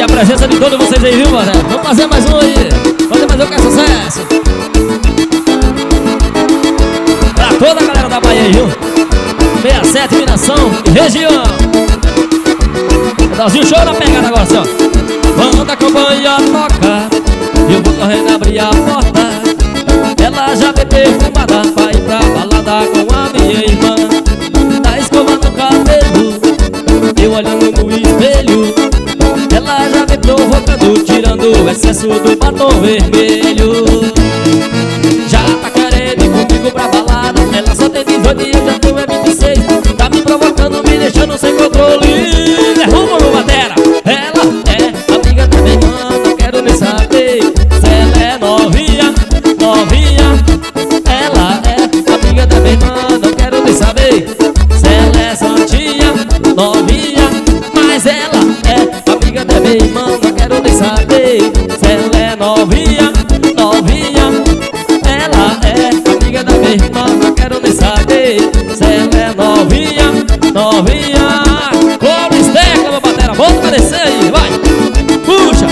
a presença de todos vocês aí, viu, mano? Vamos fazer mais um aí. Fazer mais um que é sucesso. Pra toda a galera da Bahia aí, viu? 67, Minação e região. Pedalzinho show na pegada agora, assim, ó. Quando a campanha toca, eu vou correndo abrir a porta. Ela já vem perfumada, vai pra balada com a minha irmã. Tá escovando o cabelo, eu olhando no espelho. Ela já vem provocando, tirando o excesso do batom vermelho. Já tá querendo ir comigo pra balada. Ela só tem 18 e eu já tenho 26. Tá me provocando, me deixando sem controle. Derruba meu batera. Ela é amiga da minha irmã, não quero nem saber se ela é novinha, novinha. Ela é amiga da minha irmã, não quero nem saber se ela é santinha, novinha. Mas ela é amiga da minha irmã, não quero nem saber se ela é novinha, novinha. Ela é amiga da minha irmã, não quero nem saber se ela é novinha, novinha. Coro esteca, meu batera, volta pra descer aí, vai, puxa.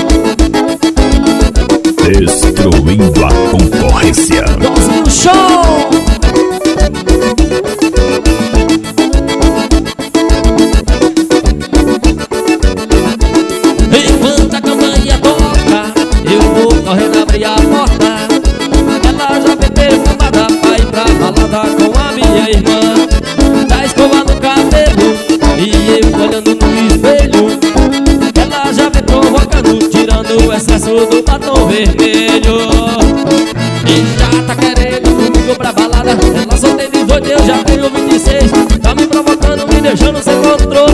Destruindo a concorrência. Dozinho show. Enquanto a campanha toca, eu vou correndo abrir a porta. Ela já vem perfumada, vai pra balada com a minha irmã. Tá escovando o cabelo e eu olhando no espelho. Ela já vem provocando, tirando o excesso do batom vermelho. E já tá querendo comigo pra balada. Ela só tem 18, eu já tenho 26. Tá me provocando, me deixando sem controle.